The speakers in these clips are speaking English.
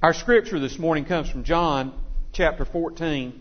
Our scripture this morning comes from John chapter 14,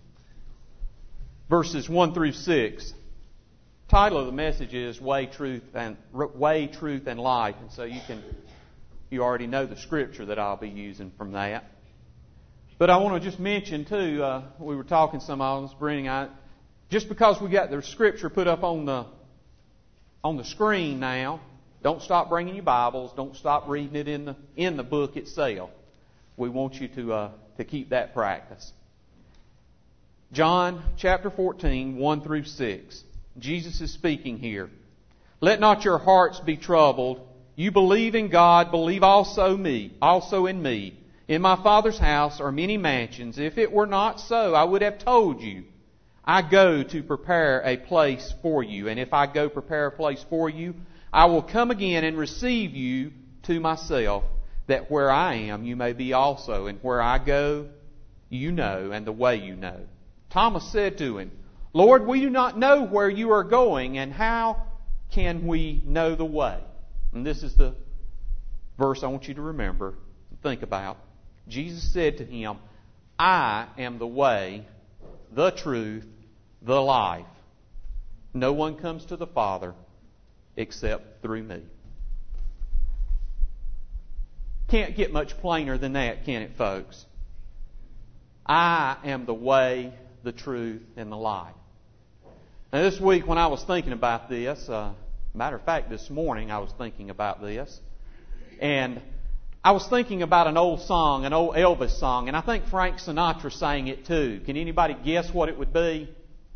verses 1 through 6. The title of the message is Way, Truth, and Life. And so you already know the scripture that I'll be using from that. But I want to just mention too, we were talking some of us, Brittany, just because we got the scripture put up on the screen now, don't stop bringing your Bibles. Don't stop reading it in the book itself. We want you to keep that practice. John chapter 14, 1 through 6. Jesus is speaking here. Let not your hearts be troubled. You believe in God, believe also in me. In my Father's house are many mansions. If it were not so, I would have told you. I go to prepare a place for you. And if I go prepare a place for you, I will come again and receive you to myself, that where I am you may be also, and where I go you know, and the way you know. Thomas said to him, Lord, we do not know where you are going, and how can we know the way? And this is the verse I want you to remember and think about. Jesus said to him, I am the way, the truth, the life. No one comes to the Father except through me. Can't get much plainer than that, can it, folks? I am the way, the truth, and the life. Now, this week when I was thinking about this, matter of fact, this morning I was thinking about this, and I was thinking about an old song, an old Elvis song, and I think Frank Sinatra sang it too. Can anybody guess what it would be?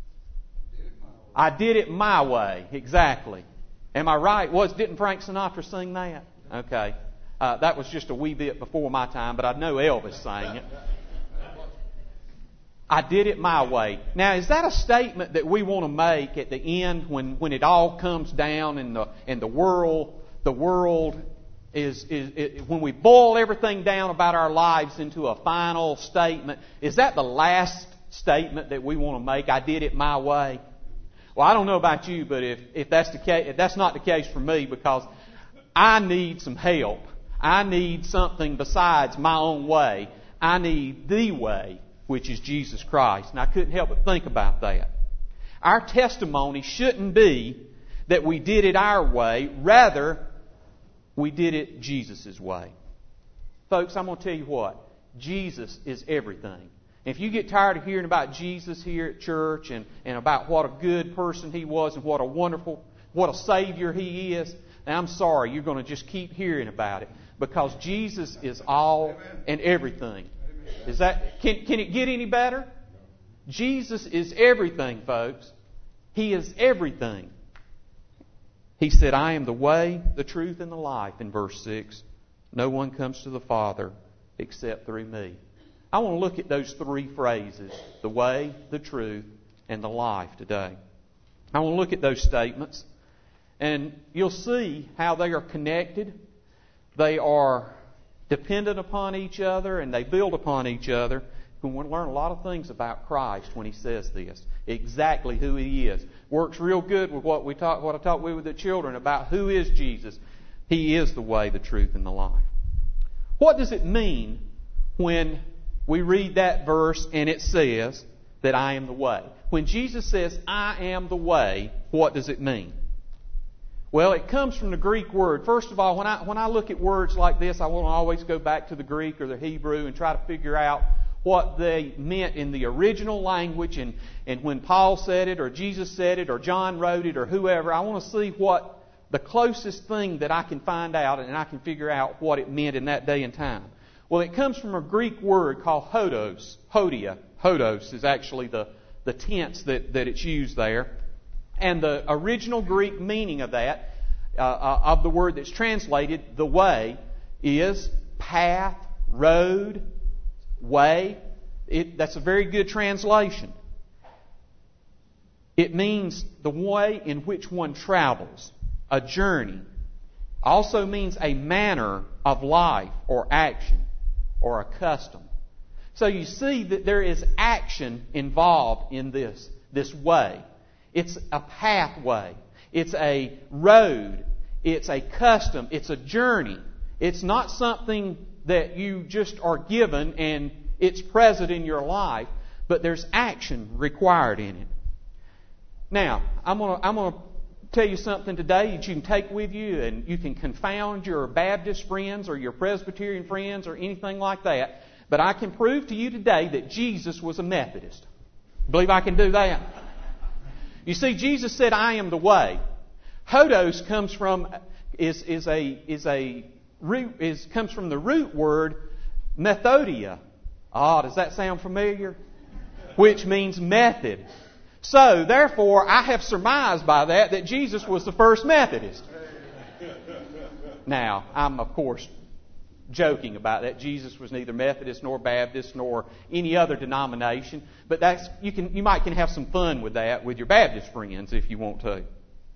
I did it my way. Exactly. Am I right? Didn't Frank Sinatra sing that? Okay. That was just a wee bit before my time, but I know Elvis sang it. I did it my way. Now, is that a statement that we want to make at the end when it all comes down and the world is when we boil everything down about our lives into a final statement? Is that the last statement that we want to make? I did it my way. Well, I don't know about you, but if that's the case, if that's not the case for me, because I need some help. I need something besides my own way. I need the way, which is Jesus Christ. And I couldn't help but think about that. Our testimony shouldn't be that we did it our way. Rather, we did it Jesus' way. Folks, I'm going to tell you what. Jesus is everything. If you get tired of hearing about Jesus here at church and about what a good person He was and what a Savior He is, then I'm sorry, you're going to just keep hearing about it. Because Jesus is all and everything. Is that can it get any better? Jesus is everything, folks. He is everything. He said, I am the way, the truth, and the life in verse 6. No one comes to the Father except through me. I want to look at those three phrases, the way, the truth, and the life today. I want to look at those statements, and you'll see how they are connected. They are dependent upon each other, and they build upon each other. We want to learn a lot of things about Christ when He says this. Exactly who He is. Works real good with what I talked with the children about who is Jesus. He is the way, the truth, and the life. What does it mean when we read that verse and it says that I am the way? When Jesus says, I am the way, what does it mean? Well, it comes from the Greek word. First of all, when I look at words like this, I want to always go back to the Greek or the Hebrew and try to figure out what they meant in the original language. And when Paul said it, or Jesus said it, or John wrote it, or whoever, I want to see what the closest thing that I can find out, and I can figure out what it meant in that day and time. Well, it comes from a Greek word called hodos, hodia. Hodos is actually the tense that it's used there. And the original Greek meaning of that, of the word that's translated, the way, is path, road, way. That's a very good translation. It means the way in which one travels, a journey. Also means a manner of life or action or a custom. So you see that there is action involved in this way. It's a pathway. It's a road. It's a custom. It's a journey. It's not something that you just are given and it's present in your life, but there's action required in it. Now, I'm going to tell you something today that you can take with you, and you can confound your Baptist friends or your Presbyterian friends or anything like that. But I can prove to you today that Jesus was a Methodist. Believe I can do that? You see, Jesus said, "I am the way." Hodos comes from comes from the root word methodia. Does that sound familiar? Which means method. So, therefore, I have surmised by that Jesus was the first Methodist. Now, I'm, of course, joking about that. Jesus was neither Methodist nor Baptist nor any other denomination. But you might have some fun with that with your Baptist friends if you want to.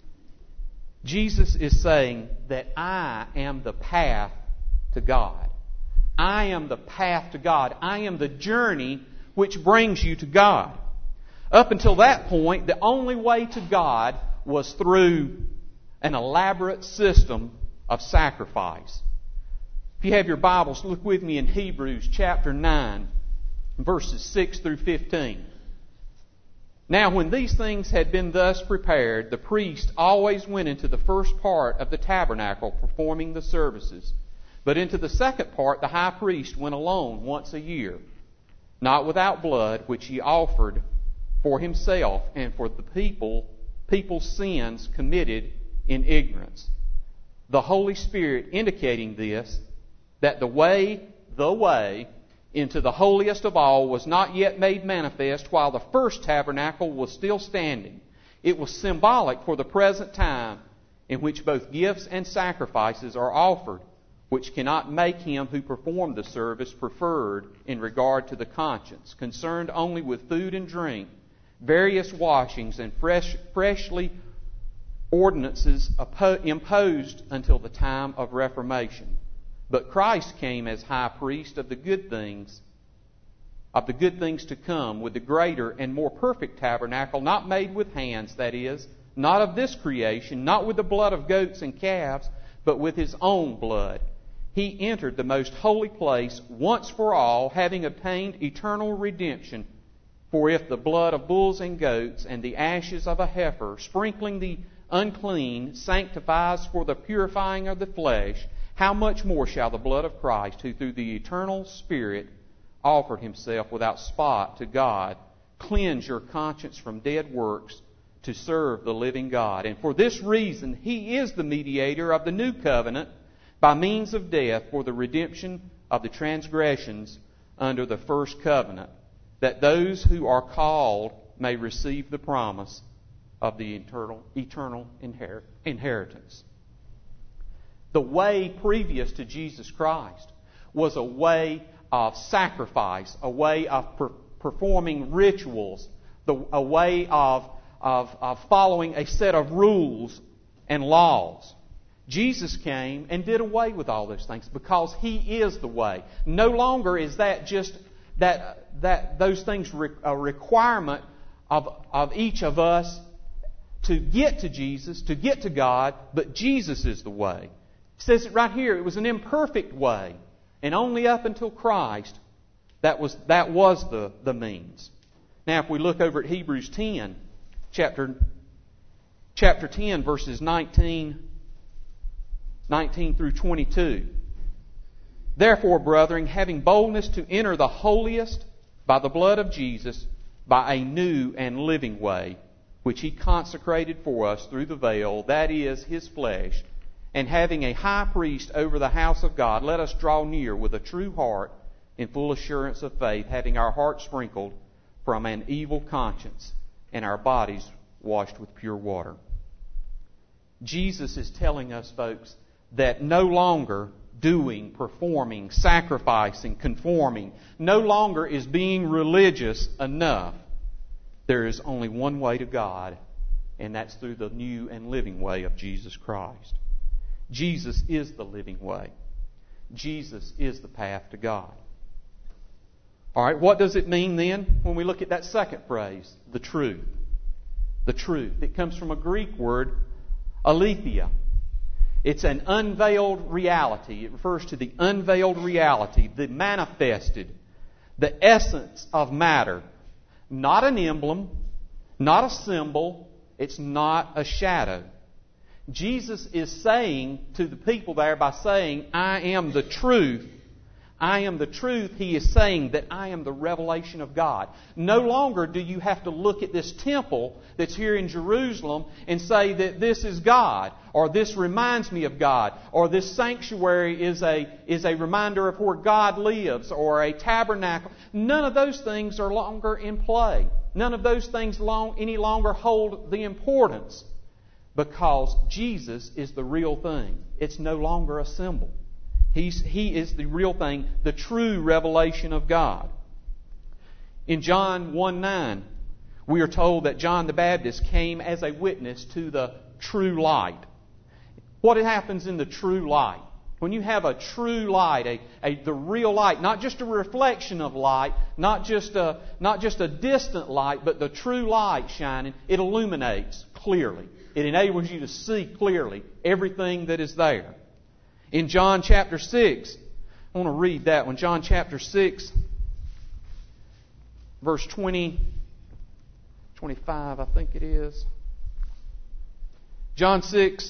Jesus is saying that I am the path to God. I am the path to God. I am the journey which brings you to God. Up until that point, the only way to God was through an elaborate system of sacrifice. If you have your Bibles, look with me in Hebrews chapter 9, verses 6 through 15. Now, when these things had been thus prepared, the priest always went into the first part of the tabernacle performing the services. But into the second part the high priest went alone once a year, not without blood, which he offered for himself and for the people's sins committed in ignorance. The Holy Spirit indicating this, that the way into the holiest of all was not yet made manifest while the first tabernacle was still standing. It was symbolic for the present time in which both gifts and sacrifices are offered, which cannot make him who performed the service preferred in regard to the conscience, concerned only with food and drink, various washings, and freshly ordinances imposed until the time of Reformation. But Christ came as high priest of the good things to come, with the greater and more perfect tabernacle, not made with hands, that is, not of this creation, not with the blood of goats and calves, but with his own blood. He entered the most holy place once for all, having obtained eternal redemption. For if the blood of bulls and goats and the ashes of a heifer, sprinkling the unclean, sanctifies for the purifying of the flesh, how much more shall the blood of Christ, who through the eternal Spirit offered himself without spot to God, cleanse your conscience from dead works to serve the living God? And for this reason he is the mediator of the new covenant by means of death for the redemption of the transgressions under the first covenant, that those who are called may receive the promise of the eternal inheritance. The way previous to Jesus Christ was a way of sacrifice, a way of performing rituals, a way of following a set of rules and laws. Jesus came and did away with all those things because He is the way. No longer is that just that those things a requirement of each of us to get to Jesus, to get to God, but Jesus is the way. It says it right here. It was an imperfect way, and only up until Christ that was the means. Now, if we look over at Hebrews 10, chapter 10, verses 19 through 22. Therefore, brethren, having boldness to enter the holiest by the blood of Jesus, by a new and living way, which He consecrated for us through the veil, that is, His flesh, and having a high priest over the house of God, let us draw near with a true heart in full assurance of faith, having our hearts sprinkled from an evil conscience and our bodies washed with pure water. Jesus is telling us, folks, that no longer doing, performing, sacrificing, conforming, no longer is being religious enough. There is only one way to God, and that's through the new and living way of Jesus Christ. Jesus is the living way. Jesus is the path to God. All right, what does it mean then when we look at that second phrase, the truth? The truth. It comes from a Greek word, aletheia. It's an unveiled reality. It refers to the unveiled reality, the manifested, the essence of matter. Not an emblem, not a symbol. It's not a shadow. Jesus is saying to the people there by saying, I am the truth. I am the truth. He is saying that I am the revelation of God. No longer do you have to look at this temple that's here in Jerusalem and say that this is God, or this reminds me of God, or this sanctuary is a reminder of where God lives, or a tabernacle. None of those things are longer in play. None of those things any longer hold the importance, because Jesus is the real thing. It's no longer a symbol. He is the real thing, the true revelation of God. In John 1:9, we are told that John the Baptist came as a witness to the true light. What happens in the true light? When you have a true light, the real light, not just a reflection of light, not just a distant light, but the true light shining, it illuminates clearly. It enables you to see clearly everything that is there. In John chapter 6, I want to read that one. John chapter 6, verse 25, I think it is. John 6,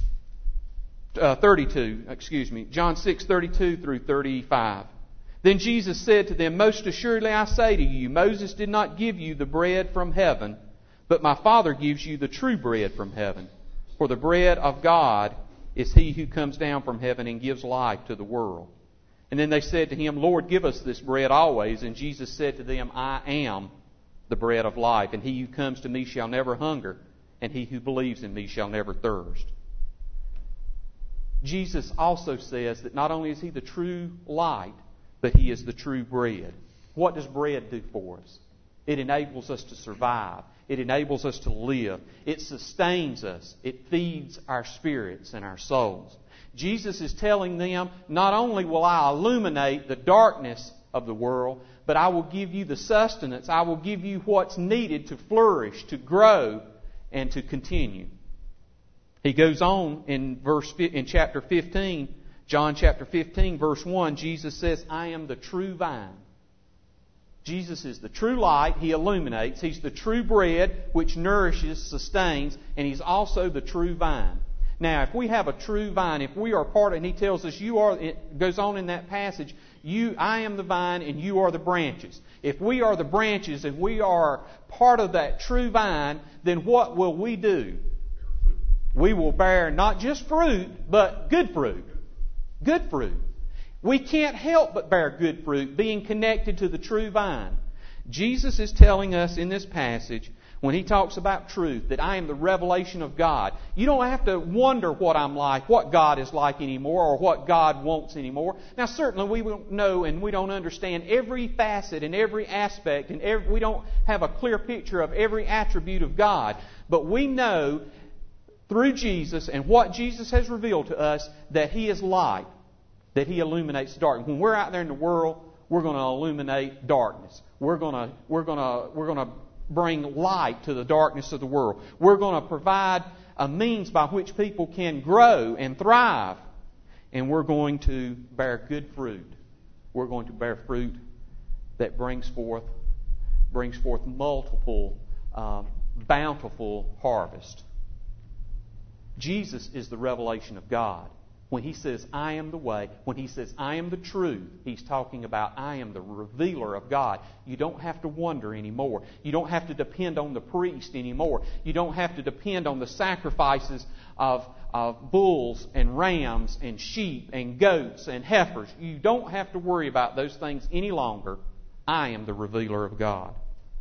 32, excuse me. John 6, 32 through 35. Then Jesus said to them, Most assuredly I say to you, Moses did not give you the bread from heaven, but my Father gives you the true bread from heaven. For the bread of God is He who comes down from heaven and gives life to the world. And then they said to Him, Lord, give us this bread always. And Jesus said to them, I am the bread of life, and he who comes to me shall never hunger, and he who believes in me shall never thirst. Jesus also says that not only is He the true light, but He is the true bread. What does bread do for us? It enables us to survive. It enables us to live. It sustains us. It feeds our spirits and our souls. Jesus is telling them, not only will I illuminate the darkness of the world, but I will give you the sustenance. I will give you what's needed to flourish, to grow, and to continue. He goes on in chapter 15, John chapter 15, verse 1, Jesus says, I am the true vine. Jesus is the true light. He illuminates. He's the true bread which nourishes, sustains, and He's also the true vine. Now, if we have a true vine, if we are part of it, and He tells us, it goes on in that passage, I am the vine and you are the branches. If we are the branches and we are part of that true vine, then what will we do? We will bear not just fruit, but good fruit. Good fruit. We can't help but bear good fruit being connected to the true vine. Jesus is telling us in this passage, when He talks about truth, that I am the revelation of God. You don't have to wonder what I'm like, what God is like anymore, or what God wants anymore. Now, certainly we don't know and we don't understand every facet and every aspect, and we don't have a clear picture of every attribute of God. But we know through Jesus and what Jesus has revealed to us that He is light, that He illuminates darkness. When we're out there in the world, we're going to illuminate darkness. We're going to bring light to the darkness of the world. We're going to provide a means by which people can grow and thrive. And we're going to bear good fruit. We're going to bear fruit that brings forth multiple, bountiful harvest. Jesus is the revelation of God. When He says, I am the way, when He says, I am the truth, He's talking about, I am the revealer of God. You don't have to wonder anymore. You don't have to depend on the priest anymore. You don't have to depend on the sacrifices of bulls and rams and sheep and goats and heifers. You don't have to worry about those things any longer. I am the revealer of God.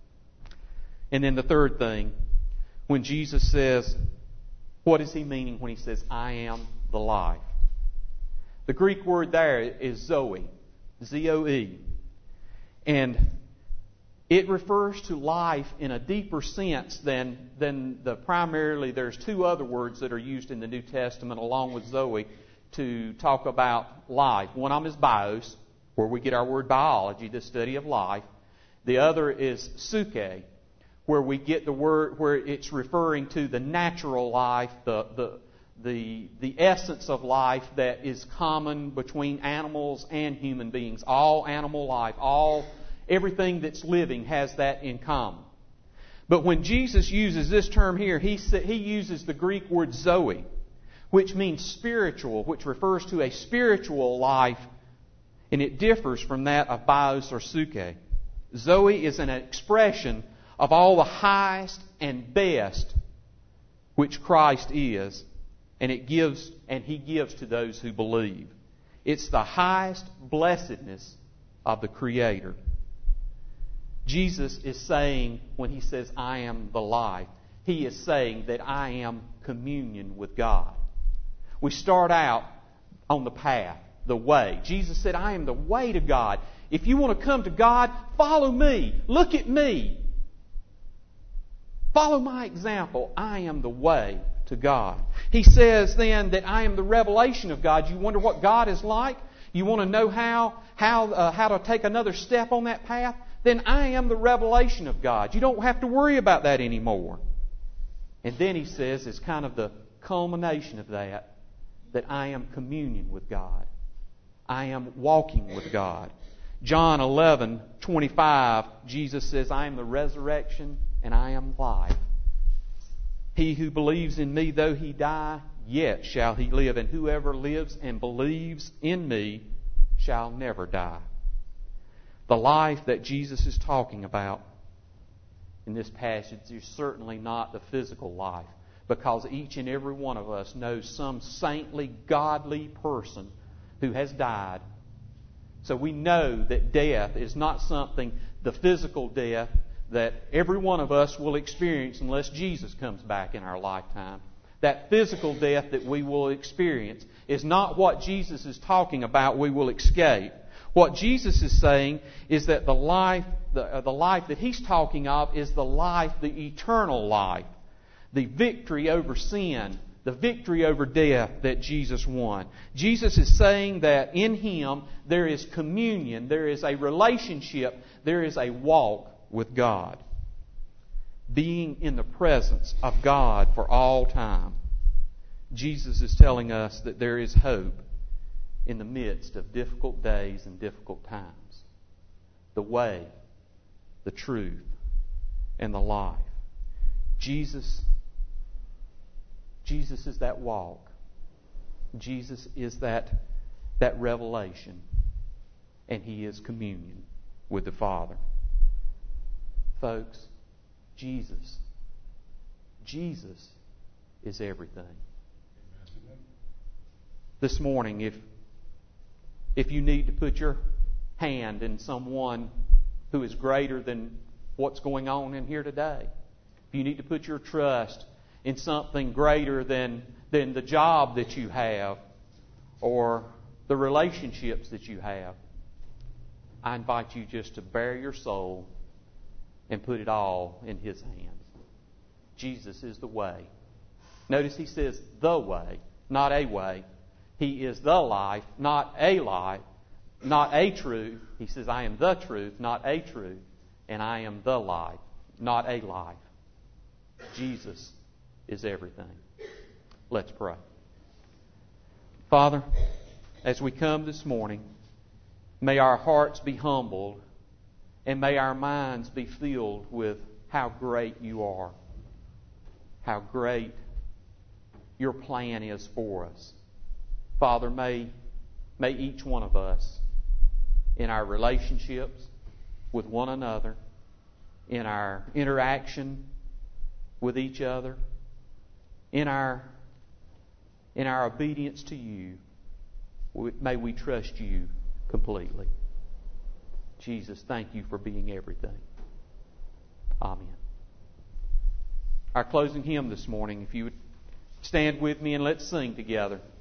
And then the third thing, when Jesus says, what is He meaning when He says, I am the life? The Greek word there is Zoe, Z-O-E. And it refers to life in a deeper sense than the primarily, there's two other words that are used in the New Testament along with Zoe to talk about life. One of them is bios, where we get our word biology, the study of life. The other is psuche, where we get the word, where it's referring to the natural life, the the essence of life that is common between animals and human beings. All animal life, everything that's living has that in common. But when Jesus uses this term here, he uses the Greek word zoe, which means spiritual, which refers to a spiritual life, and it differs from that of bios or psyche. Zoe is an expression of all the highest and best which Christ is, and He gives to those who believe. It's the highest blessedness of the Creator. Jesus is saying, when He says, I am the life, He is saying that I am communion with God. We start out on the path, the way. Jesus said, I am the way to God. If you want to come to God, follow me. Look at me. Follow my example. I am the way to God. He says then that I am the revelation of God. You wonder what God is like? You want to know how to take another step on that path? Then I am the revelation of God. You don't have to worry about that anymore. And then He says, it's kind of the culmination of that I am communion with God. I am walking with God. John 11:25, Jesus says, I am the resurrection and I am life. He who believes in me, though he die, yet shall he live. And whoever lives and believes in me shall never die. The life that Jesus is talking about in this passage is certainly not the physical life, because each and every one of us knows some saintly, godly person who has died. So we know that death is not something, the physical death, that every one of us will experience unless Jesus comes back in our lifetime. That physical death that we will experience is not what Jesus is talking about we will escape. What Jesus is saying is that the life that He's talking of is the life, the eternal life, the victory over sin, the victory over death that Jesus won. Jesus is saying that in Him there is communion, there is a relationship, there is a walk with God. Being in the presence of God for all time. Jesus is telling us that there is hope in the midst of difficult days and difficult times. The way, the truth, and the life. Jesus is that walk. Jesus is that revelation. And He is communion with the Father. Folks, Jesus is everything. This morning, if you need to put your hand in someone who is greater than what's going on in here today, if you need to put your trust in something greater than the job that you have or the relationships that you have, I invite you just to bare your soul and put it all in His hands. Jesus is the way. Notice He says the way, not a way. He is the life, not a life, not a truth. He says, I am the truth, not a truth. And I am the life, not a life. Jesus is everything. Let's pray. Father, as we come this morning, may our hearts be humbled and may our minds be filled with how great You are, how great Your plan is for us. Father, may each one of us, in our relationships with one another, in our interaction with each other, in our obedience to You, may we trust You completely. Jesus, thank You for being everything. Amen. Our closing hymn this morning, if you would stand with me and let's sing together.